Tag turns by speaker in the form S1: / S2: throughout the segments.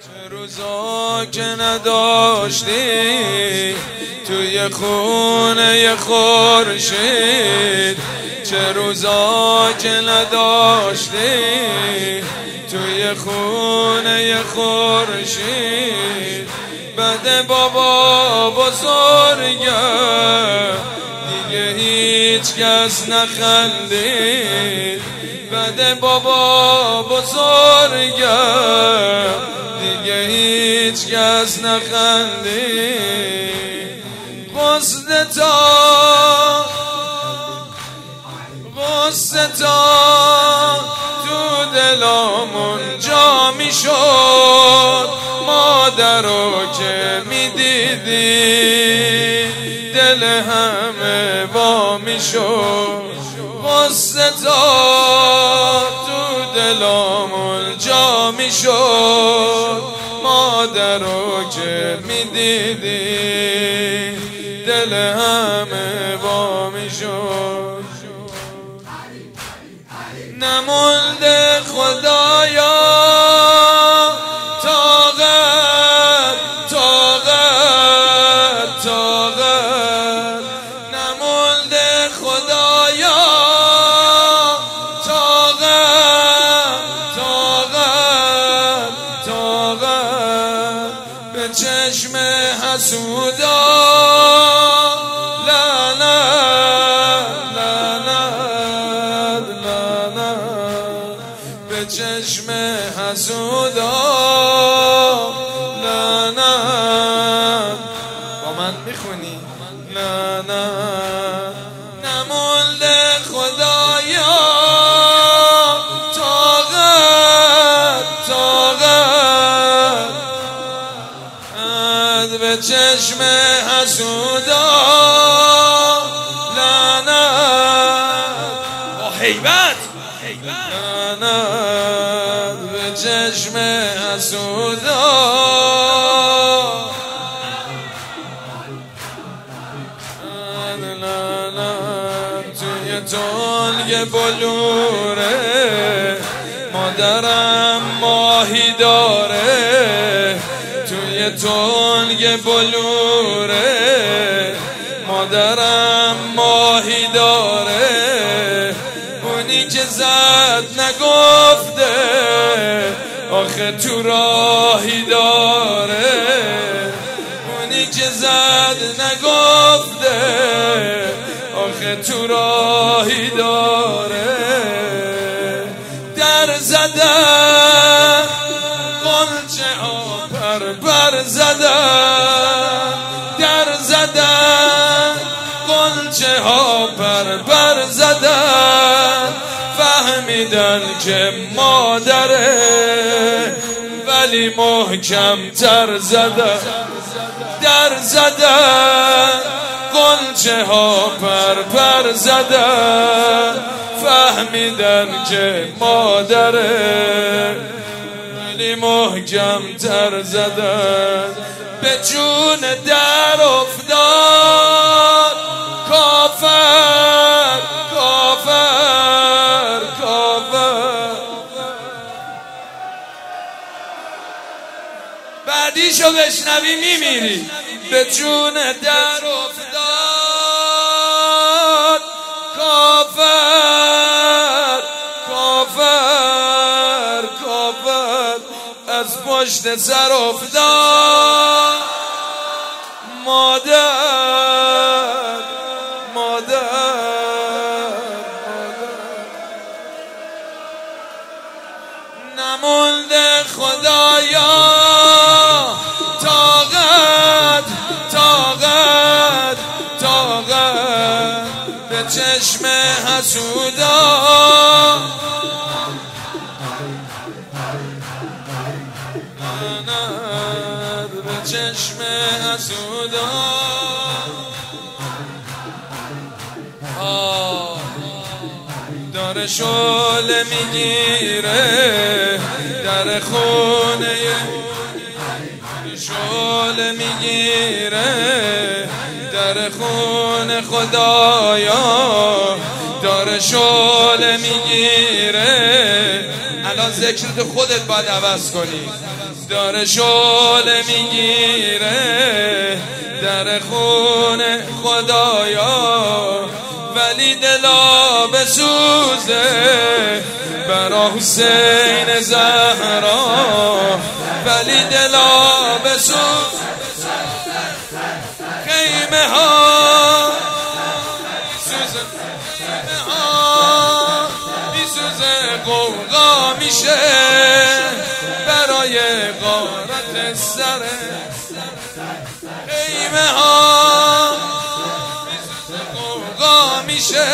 S1: چه روزا که نداشتی توی خونه خورشید، چه روزا که نداشتی توی خونه خورشید. بده بابا بزرگه دیگه هیچ کس نخندید، بده بابا بزرگه دیگه هیچ کس نخندید. غصه تا تو دلامون جا می شد، مادرو که می دیدی دل همه وا می شد. غصه تا تو دلامون جا می شد، مادرو که می دیدی دل همه وا می شد. نمونده خدایا طاقت نمونده خدایا طاقت به چشم حسودا چشم حسودا لعنت. با من میخونی؟ لعنت. نمونده خدایا طاقت به چشم حسودا لعنت. با هیبت لعنت به چشم حسودا. لعنت توی تنگ بلوره مادرم ماهی داره، توی تنگ بلوره مادرم ماهی داره. اونی که زد نگفته آخه تو راهی داره، اونی که زد نگفته آخه تو راهی داره. در زدن قنچه ها پر زدن، در زدن قنچه ها پر زدن. فهمیدن که مادره ولی محکم تر زدن، در زدن قنچه ها پر زدن. فهمیدن که مادره ولی محکم تر زدن. به جون در افتاد کافر کافر کافر. بعدیشو بشنوی میمیری. به جون در افتاد کافر کافر کافر. از پشت سر افتاد مادر نمونده خدایا طاقت به چشم حسودا. لعنت به چشم حسودا. داره شعله میگیره در خونه، شعله میگیره در خونه خدایا. داره شعله میگیره الان ذکر خودت باید عوض کنی. داره شعله میگیره در خونه خدایا، ولی دلا بسوزه برا حسین زهرا، ولی دلا بسوزه خیمه ها میسوزه، خیمه ها میسوزه، غوغا میشه برای غارت سره، خیمه ها میسوزه، غوغا میشه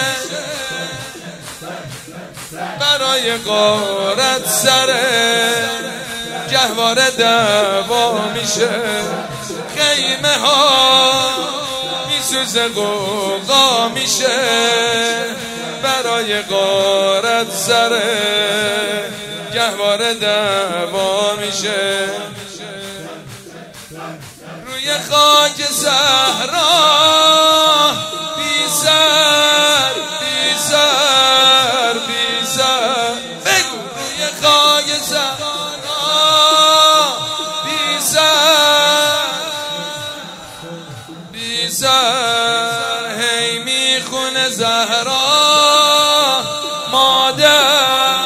S1: برای غارت سره، گهواره دعوا میشه، خیمه ها میسوزه، غوغا میشه برای غارت سره، گهواره دعوا میشه. روی خاک صحرا بی سر بی سر بی سر، بگو روی خاک صحرا بی سر بی سر، هی میخونه زهرا مادر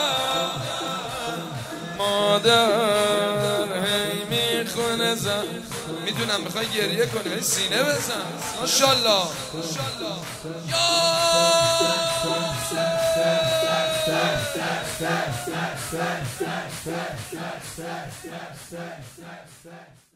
S1: مادر، هی میخونه زهرا. میدونم میخوای گریه کنی ولی سینه بزن. ماشاءالله یا